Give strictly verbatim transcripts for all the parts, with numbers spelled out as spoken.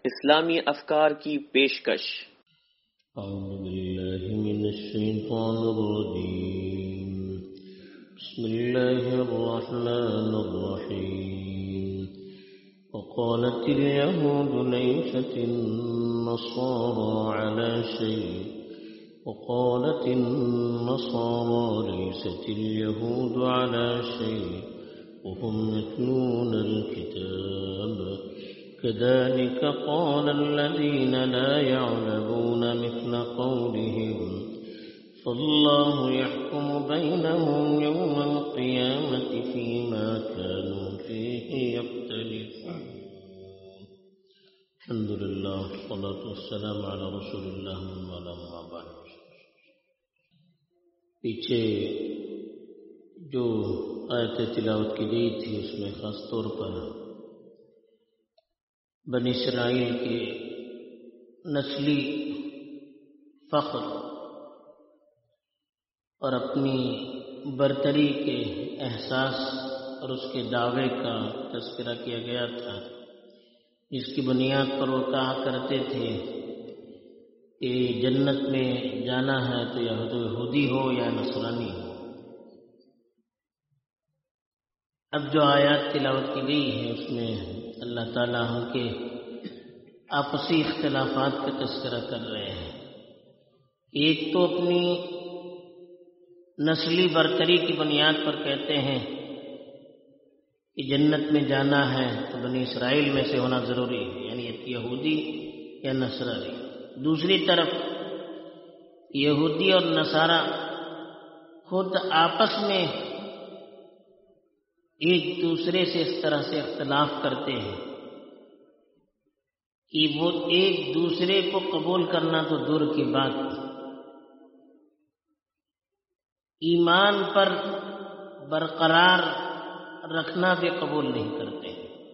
اسلامی افکار کی پیشکش۔ اعوذ باللہ من الشیطان الرجیم، بسم اللہ الرحمن الرحیم۔ وقالت اليهود ليست النصارى على شيء وقالت النصارى ليست اليهود على شيء وهم يتلون الكتاب كذلك قال الذين لا يعلمون مثل قولهم فالله يحكم بينهم يوم القيامة فيما كانوا فيه يختلفون۔ الحمد لله والصلاة والسلام على رسول الله وعلى بعد۔ پیچھے جو آیت تلاوت کی گئی تھی اس میں خاص طور پر بنی اسرائیل کے نسلی فخر اور اپنی برتری کے احساس اور اس کے دعوے کا تذکرہ کیا گیا تھا، جس کی بنیاد پر وہ کہا کرتے تھے کہ جنت میں جانا ہے تو یہودی ہو یا نصرانی ہو۔ اب جو آیات تلاوت کی گئی ہے اس میں اللہ تعالیٰ ہم کے آپسی اختلافات کا تذکرہ کر رہے ہیں۔ ایک تو اپنی نسلی برتری کی بنیاد پر کہتے ہیں کہ جنت میں جانا ہے تو بنی اسرائیل میں سے ہونا ضروری ہے، یعنی یہودی یا نصرانی۔ دوسری طرف یہودی اور نصارہ خود آپس میں ایک دوسرے سے اس طرح سے اختلاف کرتے ہیں کہ وہ ایک دوسرے کو قبول کرنا تو دور کی بات، ایمان پر برقرار رکھنا بھی قبول نہیں کرتے۔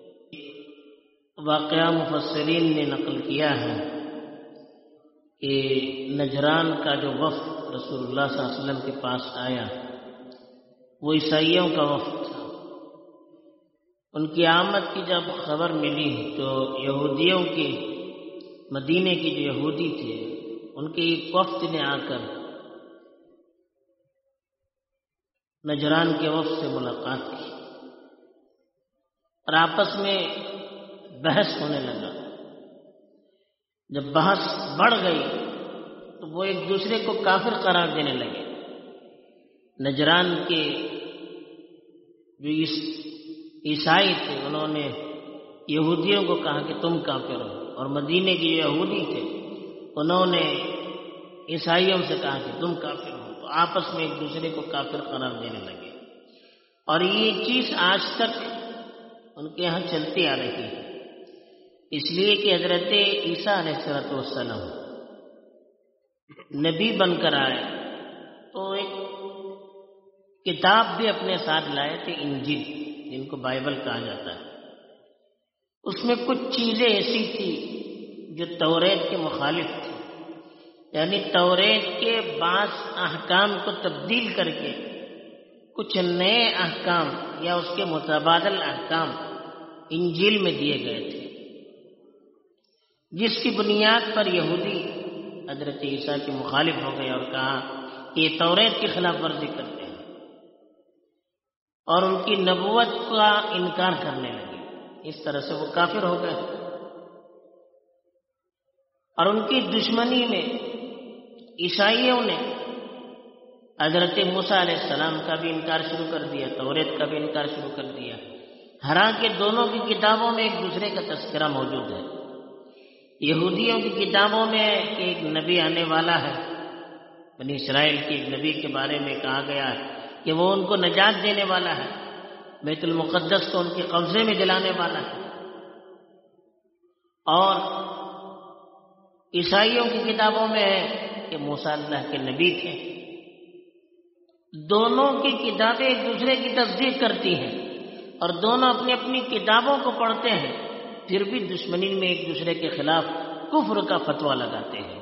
واقعہ مفسرین نے نقل کیا ہے کہ نجران کا جو وفد رسول اللہ صلی اللہ علیہ وسلم کے پاس آیا وہ عیسائیوں کا وفد تھا۔ ان کی آمد کی جب خبر ملی تو یہودیوں کی، مدینے کی جو یہودی تھے ان کے ایک وفد نے آ کر نجران کے وفد سے ملاقات کی اور آپس میں بحث ہونے لگا۔ جب بحث بڑھ گئی تو وہ ایک دوسرے کو کافر قرار دینے لگے۔ نجران کے جو عیسائی تھے انہوں نے یہودیوں کو کہا کہ تم کافر ہو، اور مدینے کے یہودی تھے انہوں نے عیسائیوں سے کہا کہ تم کافر ہو، تو آپس میں ایک دوسرے کو کافر قرار دینے لگے۔ اور یہ چیز آج تک ان کے ہاں چلتی آ رہی ہے، اس لیے کہ حضرت عیسیٰ علیہ السلام نبی بن کر آئے تو ایک کتاب بھی اپنے ساتھ لائے تھے، انجیل، جن کو بائبل کہا جاتا ہے۔ اس میں کچھ چیزیں ایسی تھی جو توریت کے مخالف تھی، یعنی توریت کے بعض احکام کو تبدیل کر کے کچھ نئے احکام یا اس کے متبادل احکام انجیل میں دیے گئے تھے، جس کی بنیاد پر یہودی حضرت عیسیٰ کے مخالف ہو گئے اور کہا کہ یہ توریت کی خلاف ورزی کرتے ہیں، اور ان کی نبوت کا انکار کرنے لگے۔ اس طرح سے وہ کافر ہو گئے، اور ان کی دشمنی میں عیسائیوں نے حضرت موسیٰ علیہ السلام کا بھی انکار شروع کر دیا، توریت کا بھی انکار شروع کر دیا، حالانکہ دونوں کی کتابوں میں ایک دوسرے کا تذکرہ موجود ہے۔ یہودیوں کی کتابوں میں کہ ایک نبی آنے والا ہے، بنی اسرائیل کے ایک نبی کے بارے میں کہا گیا ہے کہ وہ ان کو نجات دینے والا ہے، بیت المقدس کو ان کے قبضے میں دلانے والا ہے۔ اور عیسائیوں کی کتابوں میں ہے کہ موسیٰ اللہ کے نبی تھے۔ دونوں کی کتابیں ایک دوسرے کی تصدیق کرتی ہیں اور دونوں اپنی اپنی کتابوں کو پڑھتے ہیں، پھر بھی دشمنی میں ایک دوسرے کے خلاف کفر کا فتویٰ لگاتے ہیں۔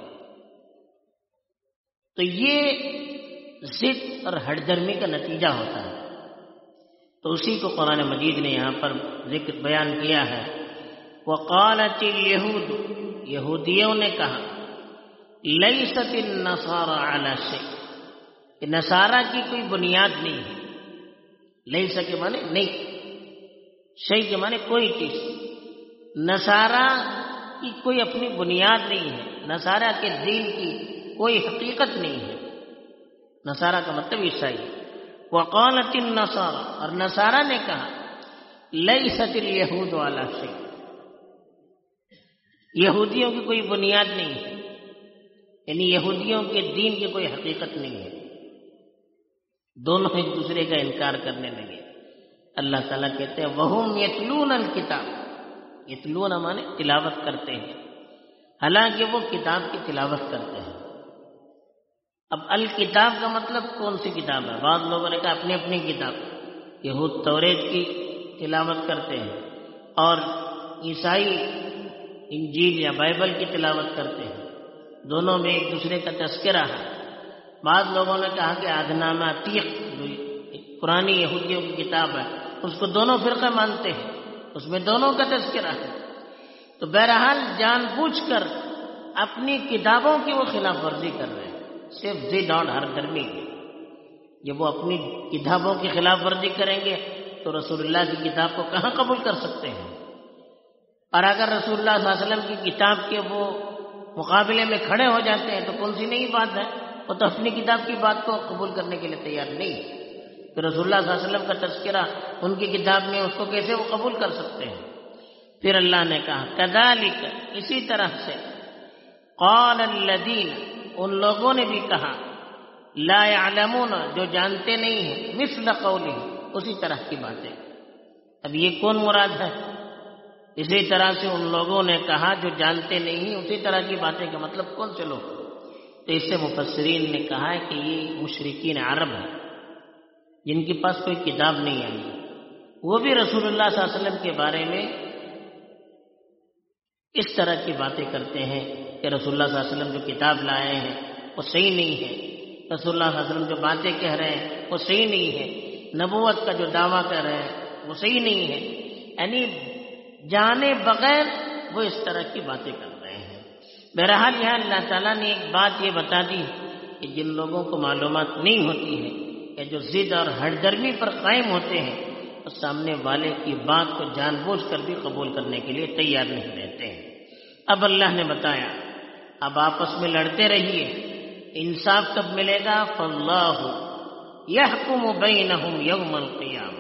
تو یہ ضد اور ہٹ درمی کا نتیجہ ہوتا ہے۔ تو اسی کو قرآن مجید نے یہاں پر ذکر بیان کیا ہے وقالت الیہود، یہودیوں نے کہا لیست النصارى علی شیء، کہ نصارہ کی کوئی بنیاد نہیں ہے. لیس کے معنی نہیں، شیء کے معنی کوئی چیز. نصارہ کی کوئی اپنی بنیاد نہیں ہے، نصارہ کے دین کی کوئی حقیقت نہیں ہے. نصارہ کا مطلب عیسائی. وقالت النصارى، اور نصارہ نے کہا لیست الیہود علی شیء، یہودیوں کی کوئی بنیاد نہیں ہے، یعنی یہودیوں کے دین کی کوئی حقیقت نہیں ہے. دونوں ایک دوسرے کا انکار کرنے لگے. اللہ تعالیٰ کہتے ہیں وَهُمْ يَتْلُونَ الْكِتَابَ، یتلون مانے تلاوت کرتے ہیں، حالانکہ وہ کتاب کی تلاوت کرتے ہیں. اب الکتاب کا مطلب کون سی کتاب ہے؟ بعض لوگوں نے کہا اپنی اپنی کتاب. یہود توریت کی تلاوت کرتے ہیں اور عیسائی انجیل یا بائبل کی تلاوت کرتے ہیں. دونوں میں ایک دوسرے کا تذکرہ ہے. بعض لوگوں نے کہا کہ عہدنامہ عتیق جو پرانی یہودیوں کی کتاب ہے اس کو دونوں فرقے مانتے ہیں، اس میں دونوں کا تذکرہ ہے. تو بہرحال جان بوجھ کر اپنی کتابوں کی وہ خلاف ورزی کر رہے ہیں، صرف ضد اور ہر گرمی کی. جب وہ اپنی کتابوں کی خلاف ورزی کریں گے تو رسول اللہ کی کتاب کو کہاں قبول کر سکتے ہیں؟ اور اگر رسول اللہ صلی اللہ علیہ وسلم کی کتاب کے وہ مقابلے میں کھڑے ہو جاتے ہیں تو کون سی نئی بات ہے؟ وہ تو اپنی کتاب کی بات کو قبول کرنے کے لیے تیار نہیں ہے. کہ رسول اللہ صلی اللہ علیہ وسلم کا تذکرہ ان کی کتاب میں اس کو کیسے وہ قبول کر سکتے ہیں؟ پھر اللہ نے کہا کذالک، اسی طرح سے قال الذین، ان لوگوں نے بھی کہا لا يعلمون، جو جانتے نہیں ہیں، مثل قولہ، اسی طرح کی باتیں. اب یہ کون مراد ہے؟ اسی طرح سے ان لوگوں نے کہا جو جانتے نہیں ہیں، اسی طرح کی باتیں کا مطلب کون سے لوگ؟ تو اس سے مفسرین نے کہا ہے کہ یہ مشرکین عرب ہیں جن کے پاس کوئی کتاب نہیں آئی. وہ بھی رسول اللہ صلی اللہ علیہ وسلم کے بارے میں اس طرح کی باتیں کرتے ہیں کہ رسول اللہ صلی اللہ علیہ وسلم جو کتاب لائے ہیں وہ صحیح نہیں ہے، رسول اللہ صلی اللہ علیہ وسلم جو باتیں کہہ رہے ہیں وہ صحیح نہیں ہے، نبوت کا جو دعویٰ کر رہے ہیں وہ صحیح نہیں ہے. یعنی جانے بغیر وہ اس طرح کی باتیں کر رہے ہیں. بہرحال یہاں اللہ تعالیٰ نے ایک بات یہ بتا دی کہ جن لوگوں کو معلومات نہیں ہوتی ہے کہ جو ضد اور ہٹ درمی پر قائم ہوتے ہیں وہ سامنے والے کی بات کو جان بوجھ کر بھی قبول کرنے کے لیے تیار نہیں رہتے ہیں. اب اللہ نے بتایا اب آپس میں لڑتے رہیے، انصاف کب ملے گا؟ فاللہ یحکم بینہم یوم القیامہ،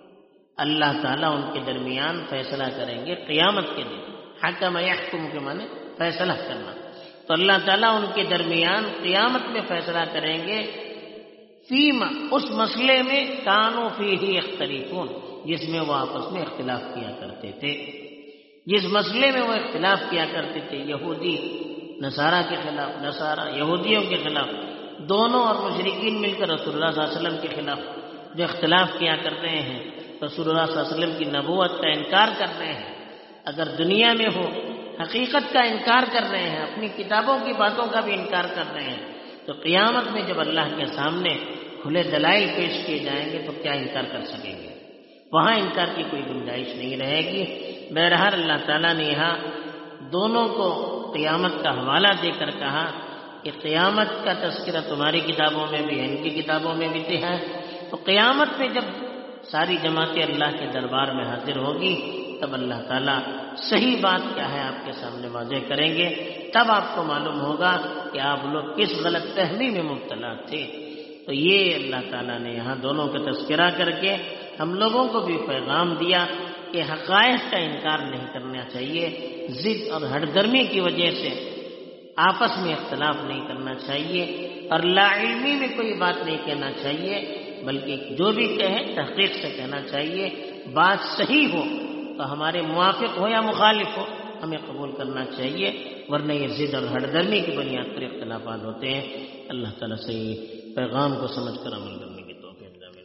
اللہ تعالیٰ ان کے درمیان فیصلہ کریں گے قیامت کے دن. حکم یحکم کے معنی فیصلہ کرنا. تو اللہ تعالیٰ ان کے درمیان قیامت میں فیصلہ کریں گے فیما، اس مسئلے میں کانوا فیہ یختلفون، جس میں وہ آپس میں اختلاف کیا کرتے تھے. جس مسئلے میں وہ اختلاف کیا کرتے تھے، یہودی نصارہ کے خلاف، نصارہ یہودیوں کے خلاف، دونوں اور مشرکین مل کر رسول اللہ صلی اللہ علیہ وسلم کے خلاف جو اختلاف کیا کرتے ہیں، رسول اللہ صلی اللہ علیہ وسلم کی نبوت کا انکار کر رہے ہیں. اگر دنیا میں ہو حقیقت کا انکار کر رہے ہیں، اپنی کتابوں کی باتوں کا بھی انکار کر رہے ہیں، تو قیامت میں جب اللہ کے سامنے کھلے دلائل پیش کیے جائیں گے تو کیا انکار کر سکیں گے؟ وہاں انکار کی کوئی گنجائش نہیں رہے گی. بہرحال اللہ تعالیٰ نے یہاں دونوں کو قیامت کا حوالہ دے کر کہا کہ قیامت کا تذکرہ تمہاری کتابوں میں بھی ہے، ان کی کتابوں میں بھی ہے. تو قیامت میں جب ساری جماعتیں اللہ کے دربار میں حاضر ہوگی تب اللہ تعالیٰ صحیح بات کیا ہے آپ کے سامنے واضح کریں گے. تب آپ کو معلوم ہوگا کہ آپ لوگ کس غلط فہمی میں مبتلا تھے. تو یہ اللہ تعالیٰ نے یہاں دونوں کا تذکرہ کر کے ہم لوگوں کو بھی پیغام دیا کہ حقائق کا انکار نہیں کرنا چاہیے، ضد اور ہٹ درمی کی وجہ سے آپس میں اختلاف نہیں کرنا چاہیے، اور لا علمی میں کوئی بات نہیں کہنا چاہیے، بلکہ جو بھی کہے تحقیق سے کہنا چاہیے. بات صحیح ہو تو ہمارے موافق ہو یا مخالف ہو ہمیں قبول کرنا چاہیے، ورنہ یہ ضد اور ہٹ درمی کی بنیاد پر اختلافات ہوتے ہیں. اللہ تعالیٰ سے پیغام کو سمجھ کر عمل کریں.